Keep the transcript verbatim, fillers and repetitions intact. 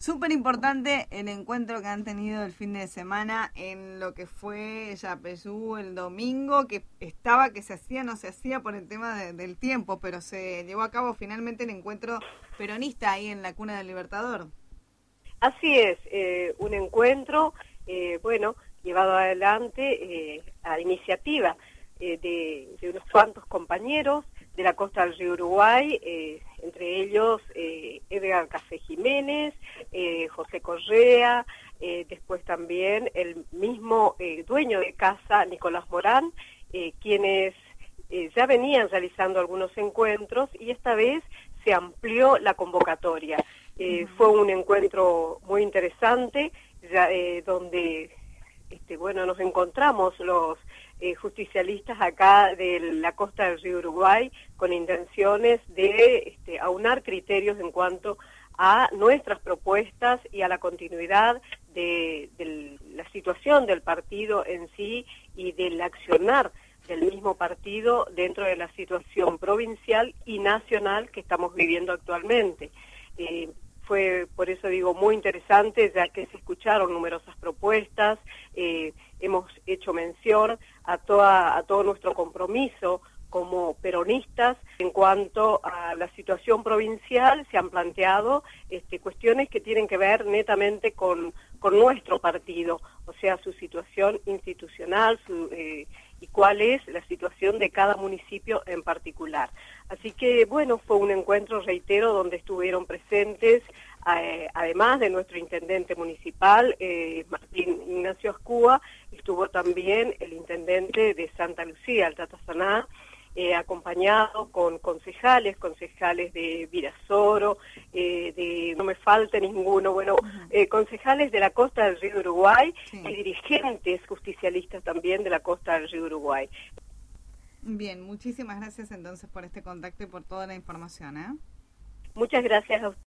Súper importante el encuentro que han tenido el fin de semana en lo que fue Yapeyú el domingo, que estaba que se hacía, no se hacía por el tema de, del tiempo, pero se llevó a cabo finalmente el encuentro peronista ahí en la Cuna del Libertador. Así es, eh, un encuentro, eh, bueno, llevado adelante eh, a iniciativa eh, de, de unos cuantos compañeros de la costa del río Uruguay, eh, entre ellos eh, Edgar Café Jiménez, eh, José Correa, eh, después también el mismo eh, dueño de casa, Nicolás Morán, eh, quienes eh, ya venían realizando algunos encuentros y esta vez se amplió la convocatoria. Eh, fue un encuentro muy interesante, ya, eh, donde este, bueno, nos encontramos los eh, justicialistas acá de la costa del río Uruguay con intenciones de este, aunar criterios en cuanto a nuestras propuestas y a la continuidad de, de la situación del partido en sí y del accionar del mismo partido dentro de la situación provincial y nacional que estamos viviendo actualmente. Eh, fue, por eso digo, muy interesante, ya que se escucharon numerosas propuestas, eh, hemos hecho mención a, toda, a todo nuestro compromiso como peronistas en cuanto a la situación provincial. Se han planteado este, cuestiones que tienen que ver netamente con, con nuestro partido, o sea, su situación institucional, su, eh, y cuál es la situación de cada municipio en particular. Así que, bueno, fue un encuentro, reitero, donde estuvieron presentes, eh, además de nuestro intendente municipal, eh, Martín Ignacio Ascúa, estuvo también el intendente de Santa Lucía, el Tata Saná, eh, acompañado con concejales, concejales de Virasoro, eh, de no me falte ninguno, bueno, eh, concejales de la costa del río Uruguay, sí, y dirigentes justicialistas también de la costa del río Uruguay. Bien, muchísimas gracias entonces por este contacto y por toda la información, ¿eh? Muchas gracias a ustedes.